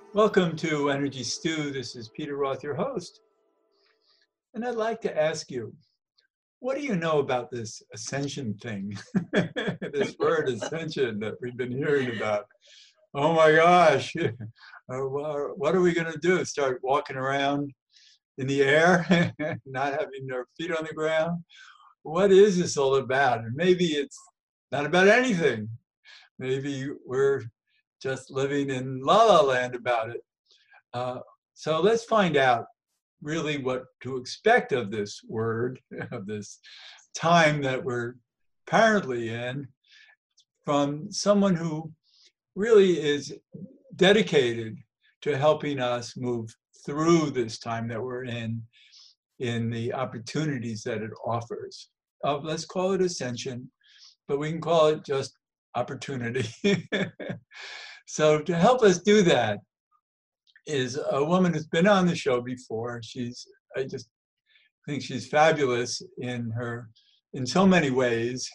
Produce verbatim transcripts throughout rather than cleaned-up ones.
Welcome to Energy Stew. This is Peter Roth, your host. And I'd like to ask you, what do you know about this ascension thing? This word ascension that we've been hearing about. Oh my gosh, what are we going to do? Start walking around in the air, not having our feet on the ground? What is this all about? And maybe it's not about anything. Maybe we're just living in la la land about it. Uh, so let's find out really what to expect of this word, of this time that we're apparently in, from someone who really is dedicated to helping us move through this time that we're in, in the opportunities that it offers. Uh, let's call it ascension, but we can call it just opportunity. So to help us do that is a woman who's been on the show before. She's, I just think she's fabulous in her, in so many ways.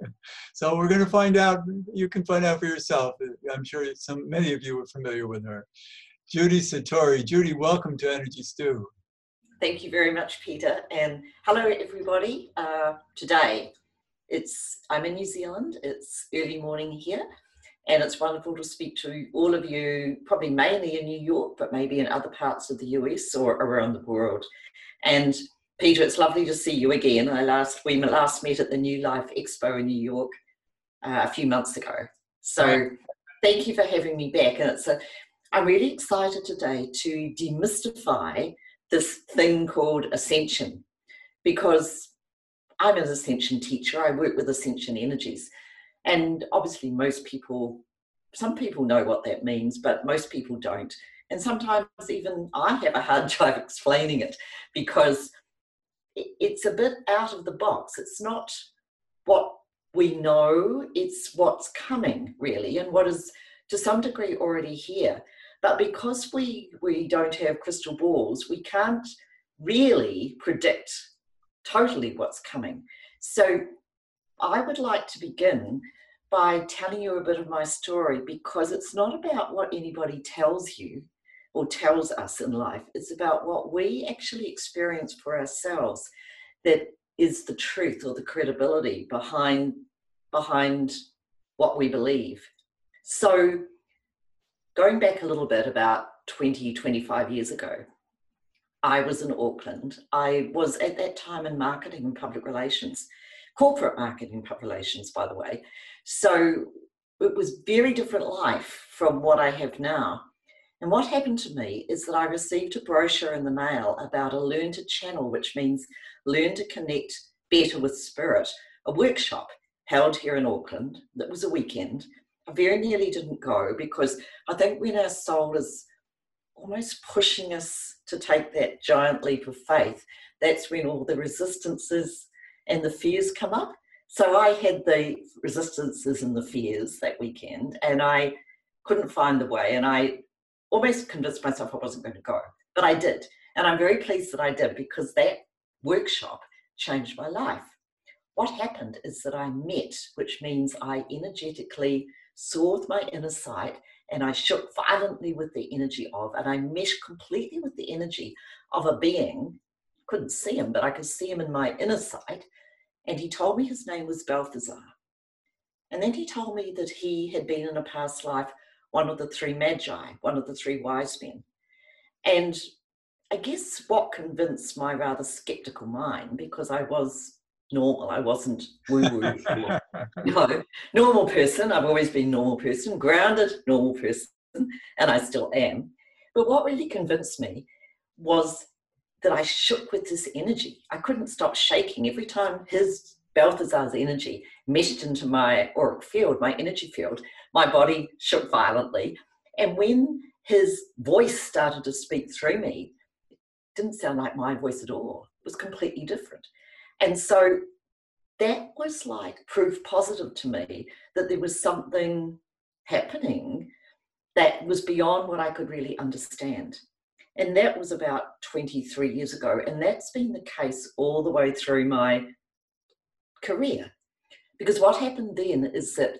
So we're going to find out, you can find out for yourself. I'm sure some, many of you are familiar with her. Judy Satori. Judy, welcome to Energy Stew. Thank you very much, Peter. And hello, everybody. Uh, today, it's I'm in New Zealand. It's early morning here. And it's wonderful to speak to all of you, probably mainly in New York, but maybe in other parts of the U S or around the world. And Peter, it's lovely to see you again. I last we last met at the New Life Expo in New York uh, a few months ago. So right. Thank you for having me back. And it's a, I'm really excited today to demystify this thing called ascension, because I'm an ascension teacher. I work with ascension energies. And obviously most people, some people know what that means, but most people don't. And sometimes even I have a hard time explaining it because it's a bit out of the box. It's not what we know, it's what's coming really, and what is to some degree already here. But because we, we don't have crystal balls, we can't really predict totally what's coming. So I would like to begin by telling you a bit of my story, because it's not about what anybody tells you or tells us in life. It's about what we actually experience for ourselves that is the truth or the credibility behind, behind what we believe. So going back a little bit, about twenty, twenty-five years ago, I was in Auckland. I was at that time in marketing and public relations. Corporate marketing and public relations, by the way. So it was very different life from what I have now. And what happened to me is that I received a brochure in the mail about a Learn to Channel, which means learn to connect better with spirit, a workshop held here in Auckland. That was a weekend. I very nearly didn't go because I think when our soul is almost pushing us to take that giant leap of faith, that's when all the resistances and the fears come up. So I had the resistances and the fears that weekend, and I couldn't find the way, and I almost convinced myself I wasn't going to go, but I did. And I'm very pleased that I did, because that workshop changed my life. What happened is that I met, which means I energetically saw with my inner sight, and I shook violently with the energy of, and I meshed completely with the energy of a being. Couldn't see him, but I could see him in my inner sight. And he told me his name was Balthazar. And then he told me that he had been in a past life one of the three magi, one of the three wise men. And I guess what convinced my rather skeptical mind, because I was normal, I wasn't woo-woo, no, normal person. I've always been normal person, grounded normal person, and I still am. But what really convinced me was that I shook with this energy. I couldn't stop shaking. Every time his, Balthazar's energy meshed into my auric field, my energy field, my body shook violently. And when his voice started to speak through me, it didn't sound like my voice at all. It was completely different. And so that was like proof positive to me that there was something happening that was beyond what I could really understand. And that was about twenty-three years ago. And that's been the case all the way through my career. Because what happened then is that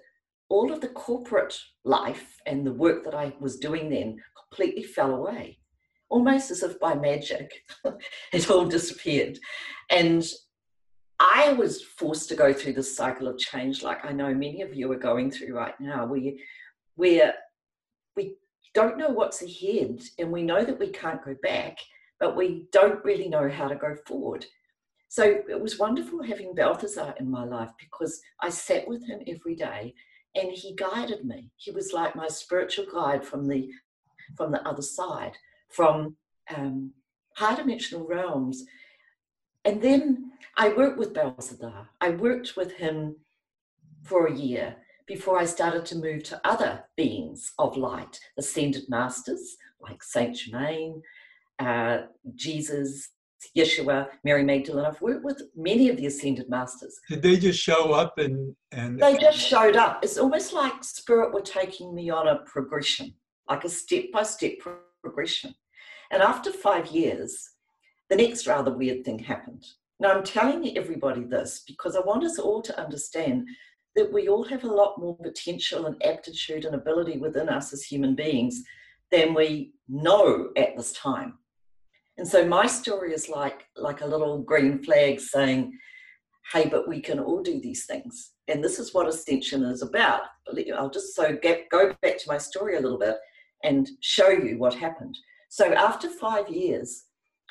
all of the corporate life and the work that I was doing then completely fell away, almost as if by magic. It all disappeared. And I was forced to go through this cycle of change, like I know many of you are going through right now, where, where we don't know what's ahead, and we know that we can't go back, but we don't really know how to go forward. So it was wonderful having Balthazar in my life, because I sat with him every day and he guided me. He was like my spiritual guide from the, from the other side, from um, high dimensional realms. And then I worked with Balthazar. I worked with him for a year before I started to move to other beings of light, ascended masters like Saint Germain, uh, Jesus, Yeshua, Mary Magdalene. I've worked with many of the ascended masters. Did they just show up and, and... They just showed up. It's almost like Spirit were taking me on a progression, like a step-by-step progression. And after five years, the next rather weird thing happened. Now, I'm telling everybody this because I want us all to understand that we all have a lot more potential and aptitude and ability within us as human beings than we know at this time. And so my story is like, like a little green flag saying, hey, but we can all do these things. And this is what Ascension is about. I'll just so get, go back to my story a little bit and show you what happened. So after five years,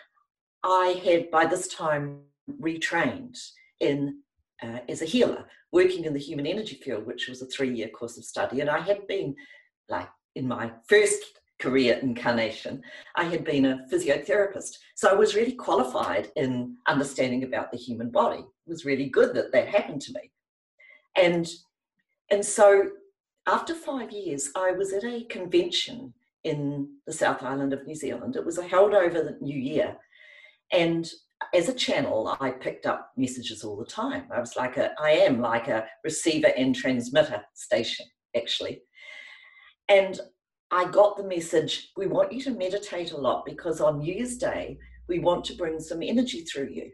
I had by this time retrained in uh, as a healer, working in the human energy field, which was a three-year course of study. And I had been, like in my first career incarnation, I had been a physiotherapist. So I was really qualified in understanding about the human body. It was really good that that happened to me. And, and so after five years, I was at a convention in the South Island of New Zealand. It was held over the New Year. And as a channel, I picked up messages all the time. I was like a, I am like a receiver and transmitter station, actually. And I got the message, we want you to meditate a lot because on New Year's Day, we want to bring some energy through you.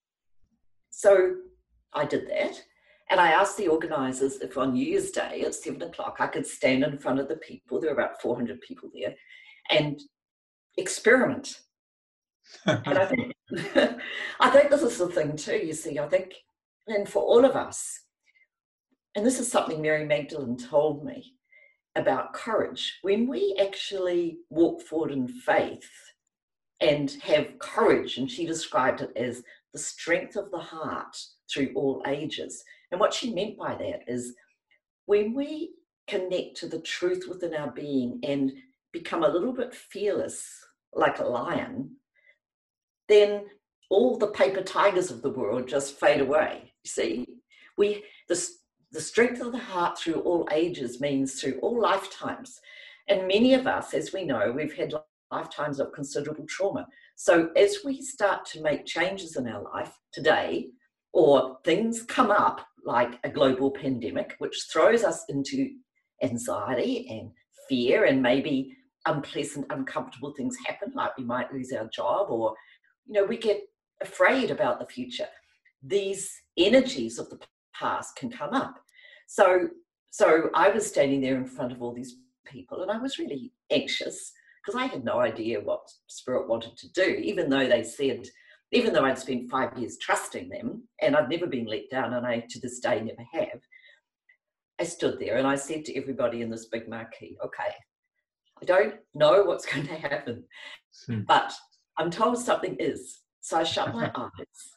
So I did that. And I asked the organisers if on New Year's Day at seven o'clock, I could stand in front of the people, there were about four hundred people there, and experiment. And I think, I think this is the thing too, you see, I think, and for all of us, and this is something Mary Magdalene told me about courage, when we actually walk forward in faith and have courage, and she described it as the strength of the heart through all ages. And what she meant by that is when we connect to the truth within our being and become a little bit fearless, like a lion, then all the paper tigers of the world just fade away. You see, we the, the strength of the heart through all ages means through all lifetimes. And many of us, as we know, we've had lifetimes of considerable trauma. So as we start to make changes in our life today, or things come up like a global pandemic, which throws us into anxiety and fear, and maybe unpleasant, uncomfortable things happen, like we might lose our job, or, you know, we get afraid about the future. These energies of the past can come up. So, so I was standing there in front of all these people, and I was really anxious because I had no idea what Spirit wanted to do, even though they said, even though I'd spent five years trusting them, and I'd never been let down, and I to this day never have. I stood there and I said to everybody in this big marquee, okay, I don't know what's going to happen, hmm. but I'm told something is. So I shut my eyes.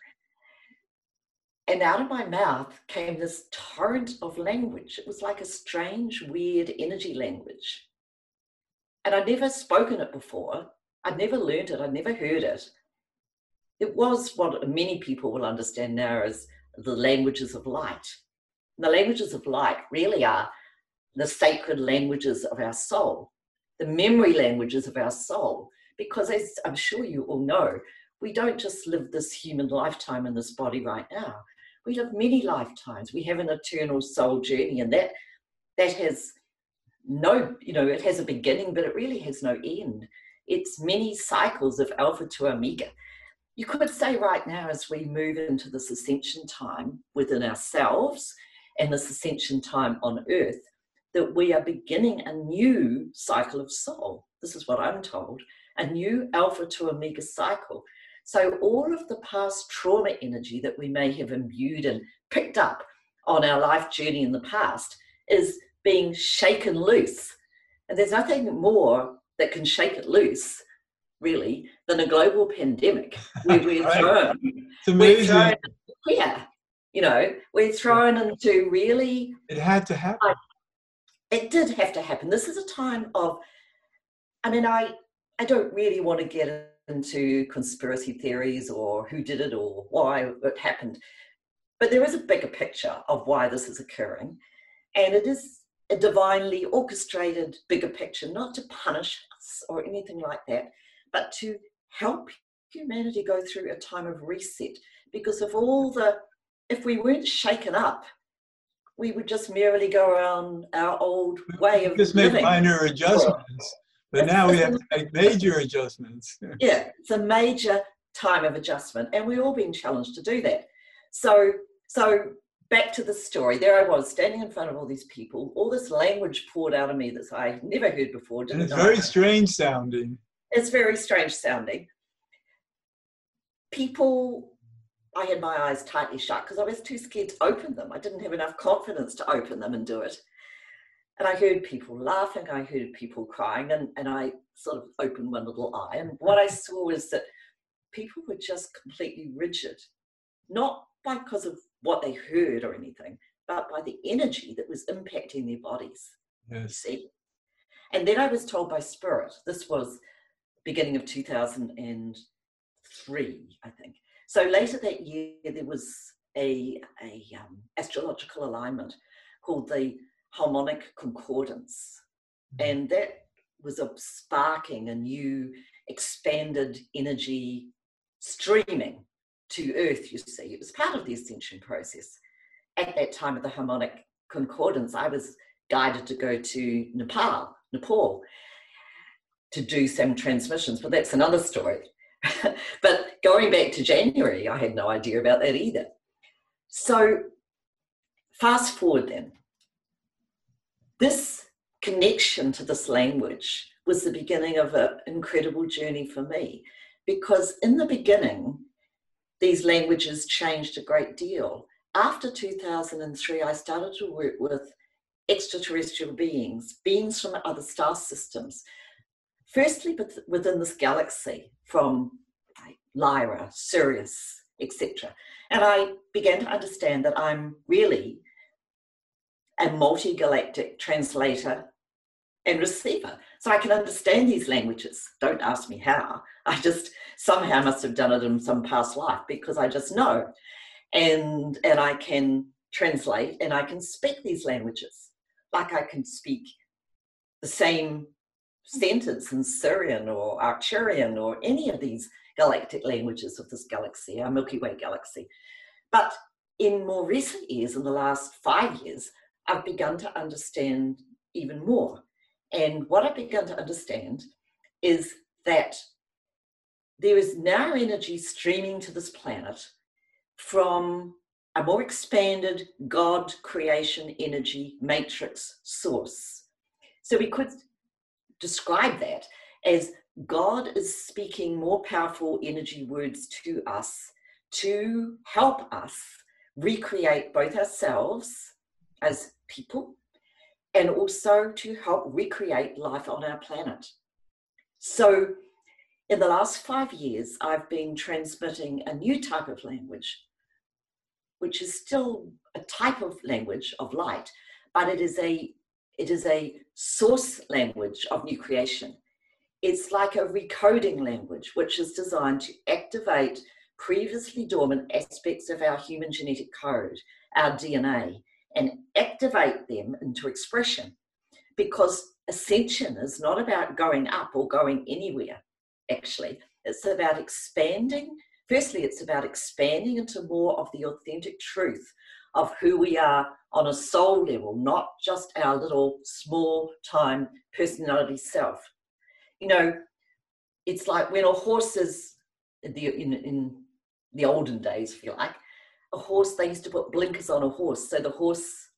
And out of my mouth came this torrent of language. It was like a strange, weird energy language. And I'd never spoken it before. I'd never learned it. I'd never heard it. It was what many people will understand now as the languages of light. And the languages of light really are the sacred languages of our soul, the memory languages of our soul. Because as I'm sure you all know, we don't just live this human lifetime in this body right now. We live many lifetimes. We have an eternal soul journey, and that that has no, you know, it has a beginning, but it really has no end. It's many cycles of alpha to omega. You could say right now, as we move into this ascension time within ourselves and this ascension time on earth, that we are beginning a new cycle of soul. This is what I'm told, a new alpha to omega cycle. So all of the past trauma energy that we may have imbued and picked up on our life journey in the past is being shaken loose. And there's nothing more that can shake it loose, really, than a global pandemic where we're Right. thrown. It's amazing. We're thrown, yeah, you know, we're thrown into really. It had to happen. It did have to happen. This is a time of, I mean, I, I don't really want to get into conspiracy theories or who did it or why it happened, but there is a bigger picture of why this is occurring. And it is a divinely orchestrated bigger picture, not to punish us or anything like that, but to help humanity go through a time of reset. Because of all the, if we weren't shaken up, we would just merely go around our old way of just make living. minor adjustments, but It's- now we it's have a- to make major adjustments. Yeah, it's a major time of adjustment, and we're all being challenged to do that. So, so back to the story. There I was, standing in front of all these people, all this language poured out of me that I never heard before. And Didn't it's know. very strange sounding. It's very strange sounding. People, I had my eyes tightly shut because I was too scared to open them. I didn't have enough confidence to open them and do it. And I heard people laughing, I heard people crying, and, and I sort of opened one little eye. And what I saw was that people were just completely rigid, not because of what they heard or anything, but by the energy that was impacting their bodies. You Yes. see? And then I was told by Spirit, this was beginning of two thousand three, I think. So later that year, there was a, a um, astrological alignment called the Harmonic Concordance. And that was a sparking a new expanded energy streaming to Earth, you see. It was part of the ascension process. At that time of the Harmonic Concordance, I was guided to go to Nepal, Nepal, to do some transmissions, but that's another story. But going back to January, I had no idea about that either. So fast forward then. This connection to this language was the beginning of an incredible journey for me, because in the beginning, these languages changed a great deal. After two thousand three, I started to work with extraterrestrial beings, beings from other star systems. Firstly, within this galaxy, from like Lyra, Sirius, et cetera. And I began to understand that I'm really a multi-galactic translator and receiver. So I can understand these languages. Don't ask me how. I just somehow must have done it in some past life, because I just know. And, and I can translate and I can speak these languages. Like I can speak the same sentence in Syrian or Arcturian or any of these galactic languages of this galaxy, our Milky Way galaxy. But in more recent years, in the last five years, I've begun to understand even more. And what I've begun to understand is that there is now energy streaming to this planet from a more expanded God creation energy matrix source. So we could describe that as God is speaking more powerful energy words to us to help us recreate both ourselves as people and also to help recreate life on our planet. So in the last five years, I've been transmitting a new type of language, which is still a type of language of light, but it is a it is a source language of new creation. It's like a recoding language, which is designed to activate previously dormant aspects of our human genetic code, our D N A, and activate them into expression. Because ascension is not about going up or going anywhere, actually. It's about expanding. Firstly, it's about expanding into more of the authentic truth of who we are on a soul level, not just our little small time personality self. You know, it's like when a horse is, in the, in, in the olden days, if you like, a horse, they used to put blinkers on a horse so the horse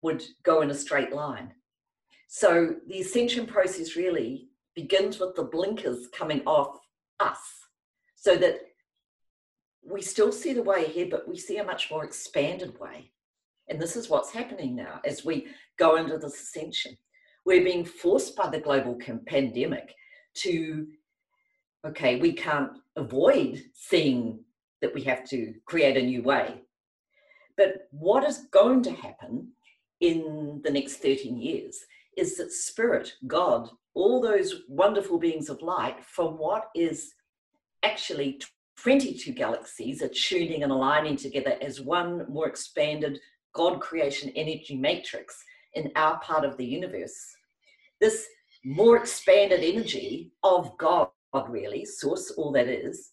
would go in a straight line. So the ascension process really begins with the blinkers coming off us, so that we still see the way ahead, but we see a much more expanded way. And this is what's happening now as we go into this ascension. We're being forced by the global pandemic to, okay, we can't avoid seeing that we have to create a new way. But what is going to happen in the next thirteen years is that Spirit, God, all those wonderful beings of light from what is actually twenty-two galaxies are tuning and aligning together as one more expanded God creation energy matrix in our part of the universe. This more expanded energy of God, really, source, all that is,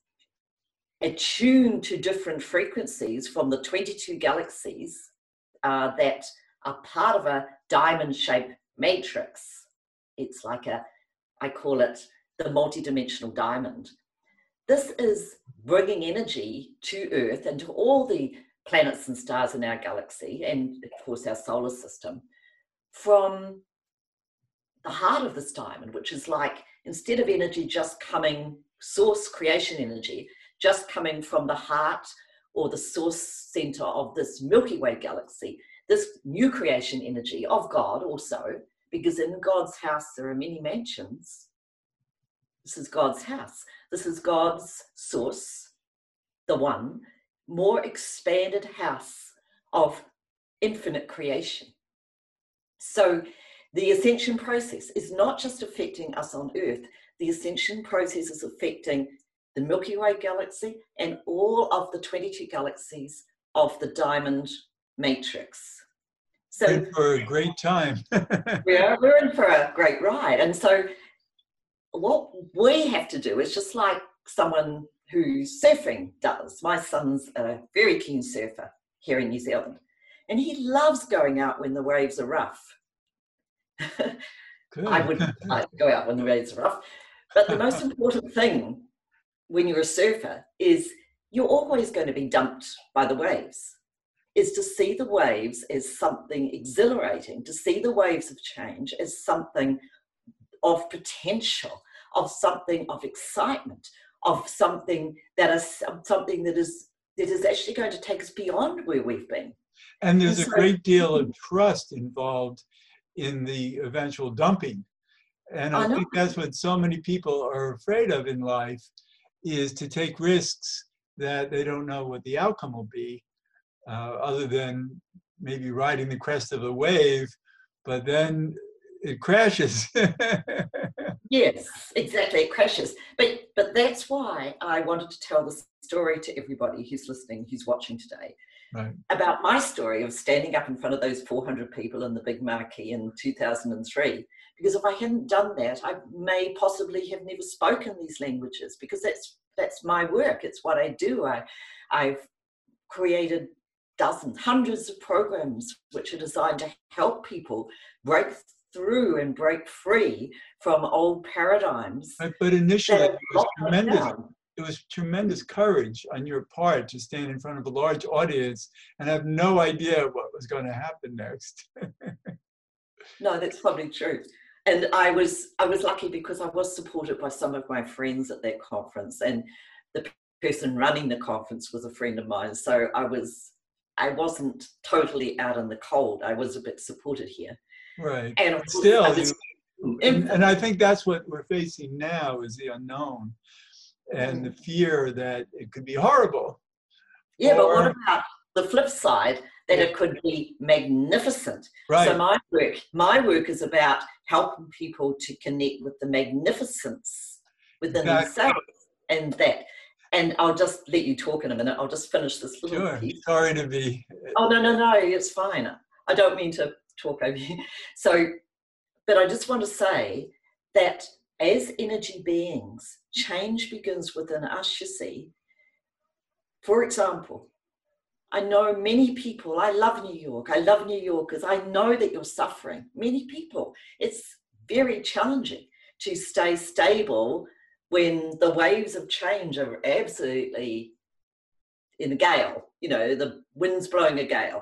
attuned to different frequencies from the twenty-two galaxies uh, that are part of a diamond-shaped matrix. It's like a, I call it the multidimensional diamond. This is bringing energy to Earth and to all the planets and stars in our galaxy, and of course our solar system, from the heart of this diamond, which is like, instead of energy just coming, source creation energy, just coming from the heart or the source center of this Milky Way galaxy, this new creation energy of God also, because in God's house there are many mansions. This is God's house. This is God's source, the one, more expanded house of infinite creation. So the ascension process is not just affecting us on Earth. The ascension process is affecting the Milky Way galaxy and all of the twenty-two galaxies of the diamond matrix. So in for a great time. we're, we're in for a great ride. And so what we have to do is just like someone who's surfing does. My son's a very keen surfer here in New Zealand, and he loves going out when the waves are rough. I wouldn't like to go out when the waves are rough. But the most important thing when you're a surfer is you're always going to be dumped by the waves, is to see the waves as something exhilarating, to see the waves of change as something of potential, of something of excitement, of something that is something that is that is actually going to take us beyond where we've been. And there's And a so- great deal of trust involved in the eventual dumping. And I, I know. think that's what so many people are afraid of in life, is to take risks that they don't know what the outcome will be, uh, other than maybe riding the crest of a wave, but then it crashes. Yes, exactly. It crashes. But but that's why I wanted to tell this story to everybody who's listening, who's watching today, Right. about my story of standing up in front of those four hundred people in the big marquee in two thousand three. Because if I hadn't done that, I may possibly have never spoken these languages, because that's that's my work. It's what I do. I, I've created dozens, hundreds of programs which are designed to help people break through and break free from old paradigms. But, but initially, that it was have locked us tremendous. down. It was tremendous courage on your part to stand in front of a large audience and have no idea what was going to happen next. No, that's probably true. And I was I was lucky because I was supported by some of my friends at that conference, and the person running the conference was a friend of mine. So I was I wasn't totally out in the cold. I was a bit supported here. Right. And of But course, still, I was, you, and, and I think that's what we're facing now, is the unknown and the fear that it could be horrible. yeah, but what or- about the flip side, that it could be magnificent? Right. So my work, my work is about helping people to connect with the magnificence within Exactly. themselves, and that. And I'll just let you talk in a minute. I'll just finish this little Sure. piece. Sorry to be. Oh, no, no, no, it's fine. I don't mean to talk over you. So, but I just want to say that as energy beings, change begins within us, you see. For example, I know many people, I love New York, I love New Yorkers, I know that you're suffering. Many people, it's very challenging to stay stable when the waves of change are absolutely in a gale, you know, the wind's blowing a gale.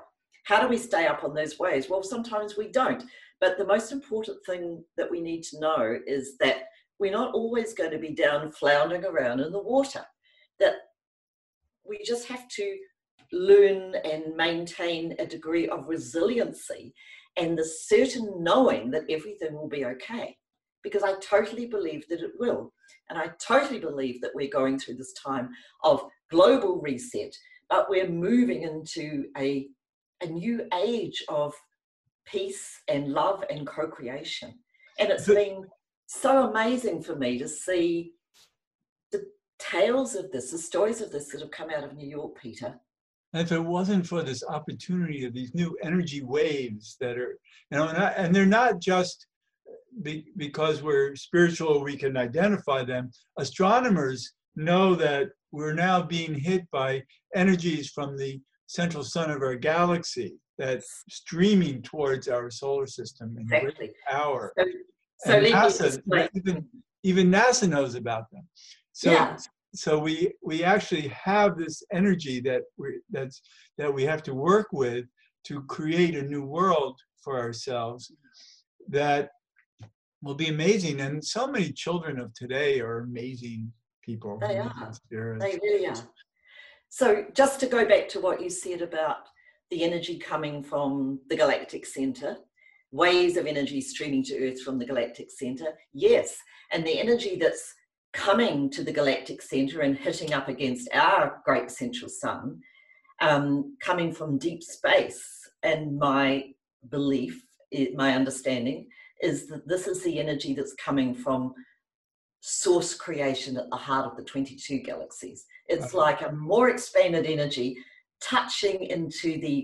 how do we stay up on those waves? Well, sometimes we don't. But the most important thing that we need to know is that we're not always going to be down floundering around in the water. That we just have to learn and maintain a degree of resiliency and the certain knowing that everything will be okay. Because I totally believe that it will. And I totally believe that we're going through this time of global reset, but we're moving into a, a new age of peace and love and co-creation. And it's been so amazing for me to see the tales of this, the stories of this that have come out of New York, Peter. And if it wasn't for this opportunity of these new energy waves that are, you know, not, and they're not just be, because we're spiritual, we can identify them. Astronomers know that we're now being hit by energies from the central sun of our galaxy that's streaming towards our solar system in Exactly. great power. So, so and let NASA, me even, even NASA knows about them. So, yeah. so we we actually have this energy that we that's that we have to work with to create a new world for ourselves that will be amazing. And so many children of today are amazing people. They amazing are. spirits. They really are. So just to go back to what you said about the energy coming from the galactic center, waves of energy streaming to Earth from the galactic center, yes. And the energy that's coming to the galactic center and hitting up against our great central sun, um, coming from deep space. And my belief, my understanding, is that this is the energy that's coming from source creation at the heart of the twenty-two galaxies. It's Okay. like a more expanded energy touching into the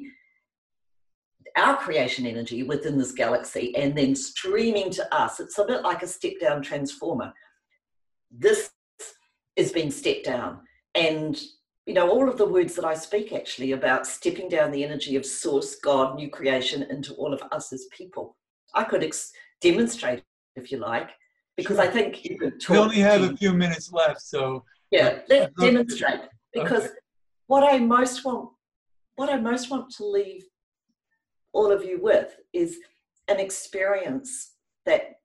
our creation energy within this galaxy and then streaming to us. It's a bit like a step down transformer. This is being stepped down, and you know, all of the words that I speak actually about stepping down the energy of source, God, new creation into all of us as people. I could ex- demonstrate if you like, because Sure. I think you could talk. We only have to, a few minutes left, so yeah, let's demonstrate, because okay. what I most want, what I most want to leave all of you with is an experience that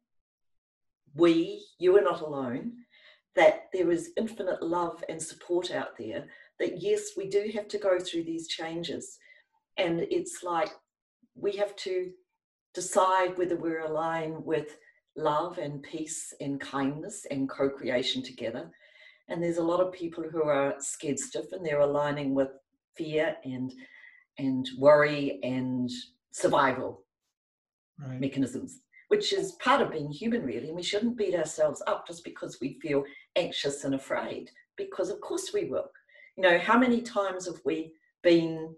we, you are not alone, that there is infinite love and support out there, that yes, we do have to go through these changes. And it's like we have to decide whether we're aligned with love and peace and kindness and co-creation together. And there's a lot of people who are scared stiff and they're aligning with fear and and worry and survival Right. mechanisms, which is part of being human, really. And we shouldn't beat ourselves up just because we feel anxious and afraid, because of course we will. You know, how many times have we been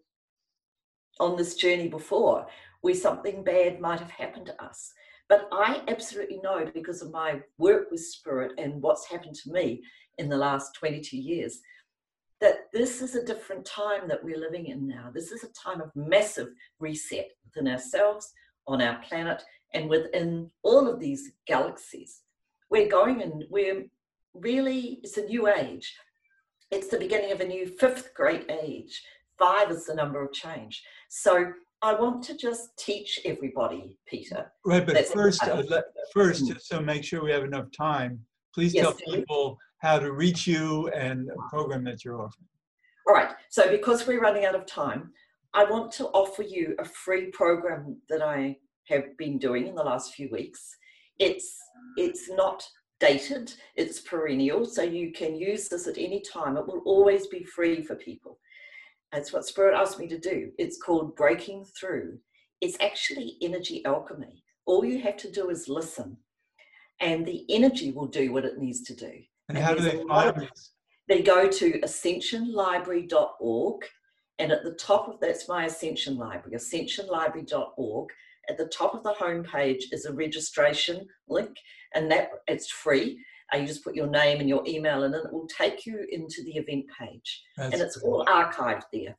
on this journey before where something bad might have happened to us? But I absolutely know, because of my work with spirit and what's happened to me in the last twenty-two years, that this is a different time that we're living in now. This is a time of massive reset within ourselves, on our planet, and within all of these galaxies. We're going and we're really, it's a new age. It's the beginning of a new fifth great age. Five is the number of change. So I want to just teach everybody, Peter. Right, but That's first, okay. uh, let, first, just so make sure we have enough time, please Yes, tell please. people how to reach you and a program that you're offering. All right, so because we're running out of time, I want to offer you a free program that I have been doing in the last few weeks. It's, it's not dated, it's perennial, so you can use this at any time. It will always be free for people. That's what Spirit asked me to do. It's called Breaking Through. It's actually energy alchemy. All you have to do is listen, and the energy will do what it needs to do. And, And how do there's they a lot find of- this? They go to ascension library dot org, and at the top of that's my Ascension Library, ascension library dot org. At the top of the homepage is a registration link, and that it's free. Uh, you just put your name and your email in, and it will take you into the event page. That's And it's great. all archived there.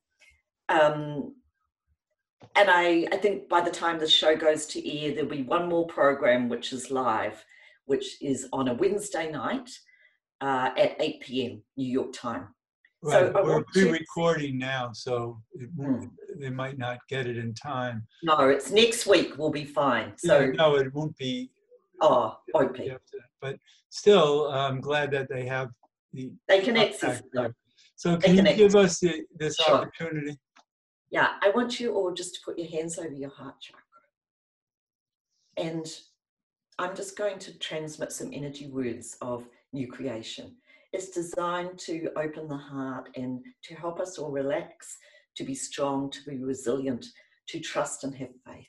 Um, and I, I think by the time the show goes to air, there'll be one more program which is live, which is on a Wednesday night uh, at eight p m New York time. Right, So but I we're want to, pre-recording now, so it won't, Hmm. they might not get it in time. no, it's next week, we'll be fine. So, Yeah, no, it won't be. oh, O P. You have to, but still, I'm glad that they have the They can access contact it for you. though. So They can you can give access us the, this Sure. opportunity? Yeah, I want you all just to put your hands over your heart chakra. And I'm just going to transmit some energy words of new creation. It's designed to open the heart and to help us all relax, to be strong, to be resilient, to trust and have faith.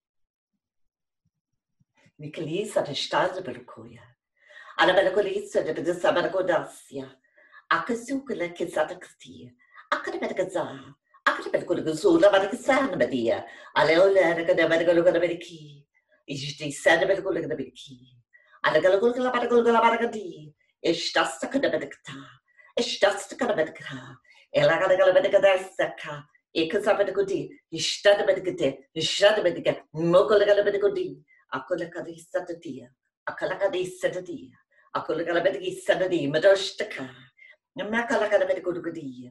Nikolisa de Staze Berkoya. Anabalkolisa de Sabarkodasia. Akasukula Kisatakati. Akadabagaza. Akadabagazula Badakasana Badia. Aleola Kadabagalugadabiki. Ishti Sadabakulagabiki. Alagalagulabadagulabadagadi. Ishtastakadabadakta. Ishtastakadabadaka. Elagalagadabadakadasaka. Ekasabadagudi. Ishtadabadagade. Ishadabadaka. Mokolagabadagudi. Akolakadi Satadia. Akalakadi Satadia. Akolakabadagi Sadadi. Madoshtaka. Namakalakadabadagudi.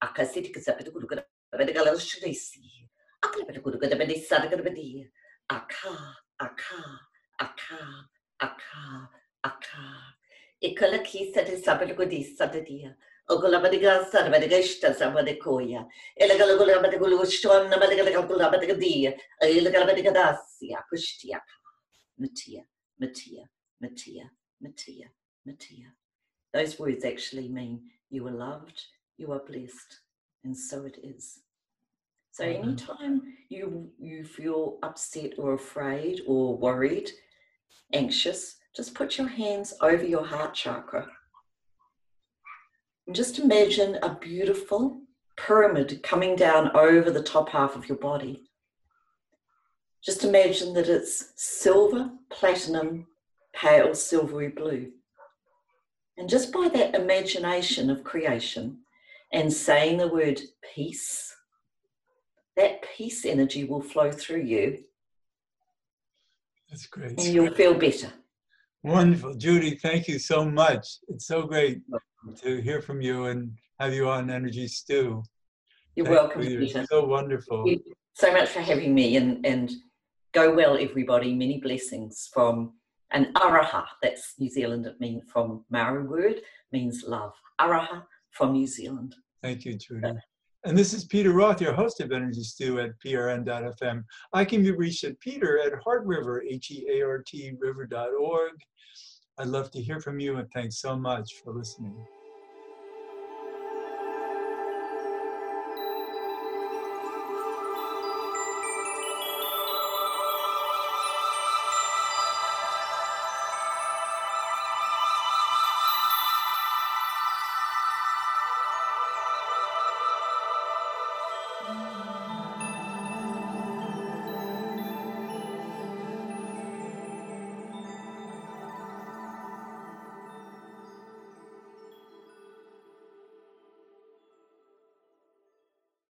Akasitikasabadagulagabadagalashisi. Akalabadagulagabadi Sadagabadi. Aka, aka, aka, aka, aka. Ikalaki sati sabadagudi sadadia. Ogulabadiga sadabadagashta sabadekoya. Elagalagulabadagulushton nabadagalagulabadagadia. Elagalabadagadasia. Pushtiaka. Matia, Matia, Matia, Matia, Matia. Those words actually mean you are loved, you are blessed, and so it is. So anytime you, you feel upset or afraid or worried, anxious, just put your hands over your heart chakra. And just imagine a beautiful pyramid coming down over the top half of your body. Just imagine that it's silver, platinum, pale silvery blue. And just by that imagination of creation and saying the word peace, that peace energy will flow through you. That's great. And you'll feel better. Wonderful. Judy, thank you so much. It's so great to hear from you and have you on Energy Stew. You're Thank welcome, you. Peter. So wonderful. Thank you so much for having me, and, and go well, everybody. Many blessings from an araha. That's New Zealand. It means from Maori word, means love. Araha from New Zealand. Thank you, Judy. And this is Peter Roth, your host of Energy Stew at P R N dot F M. I can be reached at Peter at Heart River, H E A R T river dot org. I'd love to hear from you, and thanks so much for listening.